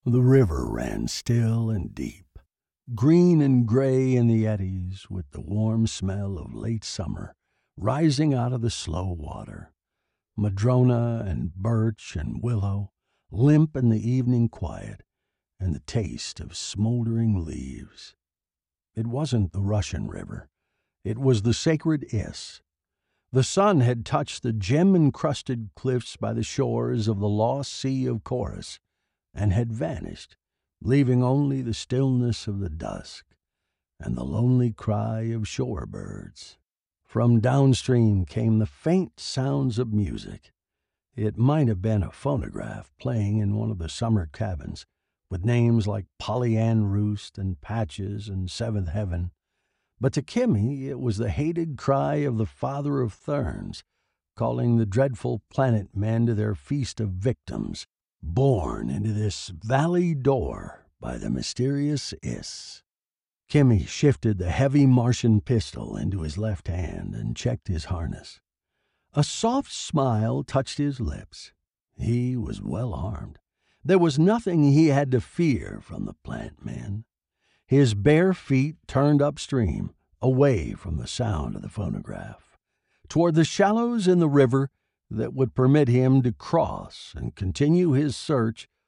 The river ran still and deep, green and gray in the eddies, with the warm smell of late summer rising out of the slow water. Madrona and birch and willow, limp in the evening quiet, and the taste of smoldering leaves. It wasn't the Russian River. It was the sacred Iss. The sun had touched the gem-encrusted cliffs by the shores of the lost Sea of Chorus and had vanished, leaving only the stillness of the dusk and the lonely cry of shore birds. From downstream came the faint sounds of music. It might have been a phonograph playing in one of the summer cabins, with names like Polly Ann Roost and Patches and Seventh Heaven. But to Kimmy it was the hated cry of the Father of Therns, calling the dreadful planet men to their feast of victims, born into this valley door by the mysterious Iss. Kimmy shifted the heavy Martian pistol into his left hand and checked his harness. A soft smile touched his lips. He was well armed. There was nothing he had to fear from the plant men. His bare feet turned upstream, away from the sound of the phonograph, toward the shallows in the river that would permit him to cross and continue his search